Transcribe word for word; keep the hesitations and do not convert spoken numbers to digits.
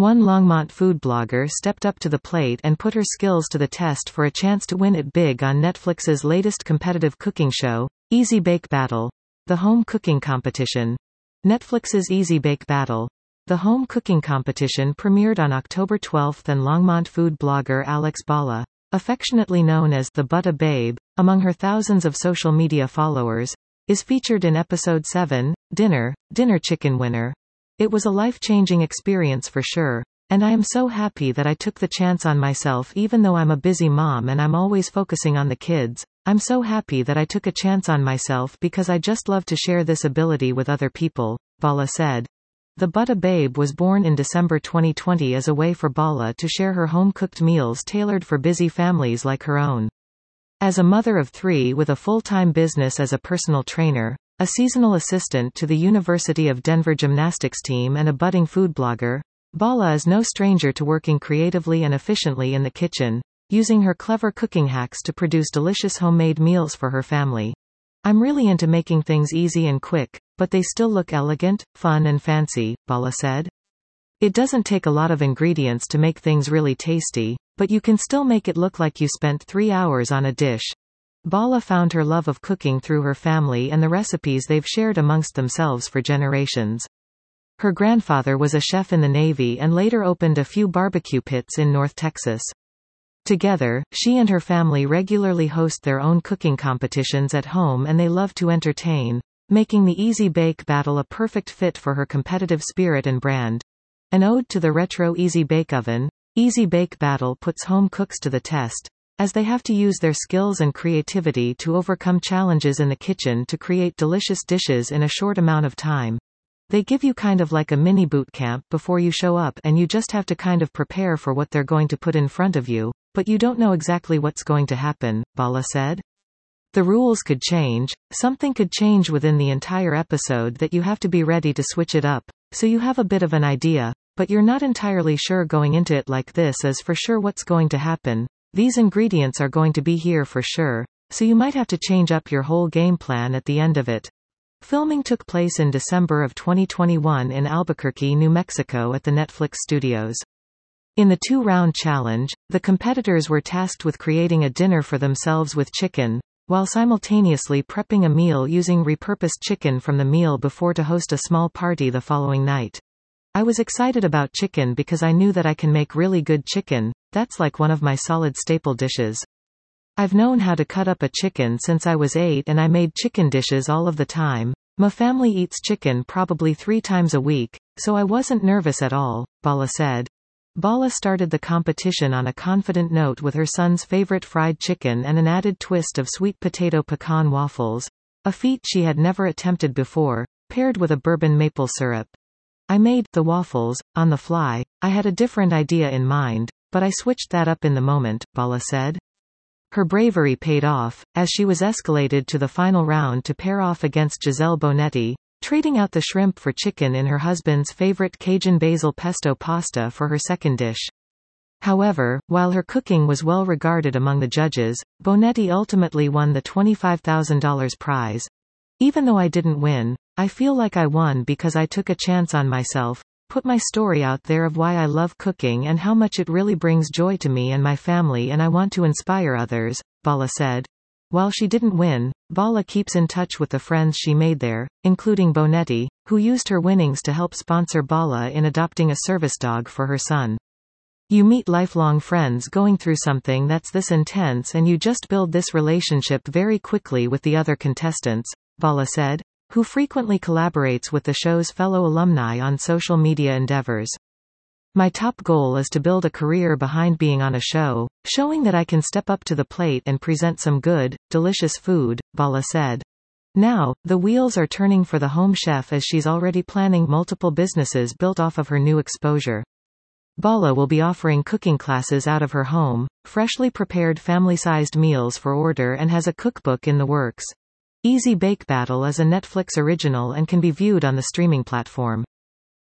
One Longmont food blogger stepped up to the plate and put her skills to the test for a chance to win it big on Netflix's latest competitive cooking show, Easy Bake Battle, the home cooking competition. Netflix's Easy Bake Battle, the home cooking competition, premiered on October twelfth, and Longmont food blogger Alex Balla, affectionately known as the Butter Babe, among her thousands of social media followers, is featured in episode seven, Dinner, Dinner Chicken Winner. It was a life-changing experience for sure, and I am so happy that I took the chance on myself even though I'm a busy mom and I'm always focusing on the kids. I'm so happy that I took a chance on myself because I just love to share this ability with other people, Balla said. The Butter Babe was born in December twenty twenty as a way for Balla to share her home-cooked meals tailored for busy families like her own. As a mother of three with a full-time business as a personal trainer, a seasonal assistant to the University of Denver gymnastics team, and a budding food blogger, Balla is no stranger to working creatively and efficiently in the kitchen, using her clever cooking hacks to produce delicious homemade meals for her family. I'm really into making things easy and quick, but they still look elegant, fun and fancy, Balla said. It doesn't take a lot of ingredients to make things really tasty, but you can still make it look like you spent three hours on a dish. Balla found her love of cooking through her family and the recipes they've shared amongst themselves for generations. Her grandfather was a chef in the Navy and later opened a few barbecue pits in North Texas. Together, she and her family regularly host their own cooking competitions at home, and they love to entertain, making the Easy Bake Battle a perfect fit for her competitive spirit and brand. An ode to the retro Easy Bake Oven, Easy Bake Battle puts home cooks to the test, as they have to use their skills and creativity to overcome challenges in the kitchen to create delicious dishes in a short amount of time. They give you kind of like a mini boot camp before you show up, and you just have to kind of prepare for what they're going to put in front of you, but you don't know exactly what's going to happen, Balla said. The rules could change, something could change within the entire episode that you have to be ready to switch it up, so you have a bit of an idea, but you're not entirely sure going into it. Like, this is for sure what's going to happen. These ingredients are going to be here for sure, so you might have to change up your whole game plan at the end of it. Filming took place in December of twenty twenty-one in Albuquerque, New Mexico at the Netflix studios. In the two-round challenge, the competitors were tasked with creating a dinner for themselves with chicken, while simultaneously prepping a meal using repurposed chicken from the meal before to host a small party the following night. I was excited about chicken because I knew that I can make really good chicken. That's like one of my solid staple dishes. I've known how to cut up a chicken since I was eight, and I made chicken dishes all of the time. My family eats chicken probably three times a week, so I wasn't nervous at all, Balla said. Balla started the competition on a confident note with her son's favorite fried chicken and an added twist of sweet potato pecan waffles, a feat she had never attempted before, paired with a bourbon maple syrup. I made the waffles on the fly. I had a different idea in mind, but I switched that up in the moment, Balla said. Her bravery paid off, as she was escalated to the final round to pair off against Giselle Bonetti, trading out the shrimp for chicken in her husband's favorite Cajun basil pesto pasta for her second dish. However, while her cooking was well regarded among the judges, Bonetti ultimately won the twenty-five thousand dollars prize. Even though I didn't win, I feel like I won because I took a chance on myself, put my story out there of why I love cooking and how much it really brings joy to me and my family, and I want to inspire others, Balla said. While she didn't win, Balla keeps in touch with the friends she made there, including Bonetti, who used her winnings to help sponsor Balla in adopting a service dog for her son. You meet lifelong friends going through something that's this intense, and you just build this relationship very quickly with the other contestants, Balla said, who frequently collaborates with the show's fellow alumni on social media endeavors. My top goal is to build a career behind being on a show, showing that I can step up to the plate and present some good, delicious food, Balla said. Now, the wheels are turning for the home chef as she's already planning multiple businesses built off of her new exposure. Balla will be offering cooking classes out of her home, freshly prepared family-sized meals for order, and has a cookbook in the works. Easy Bake Battle is a Netflix original and can be viewed on the streaming platform.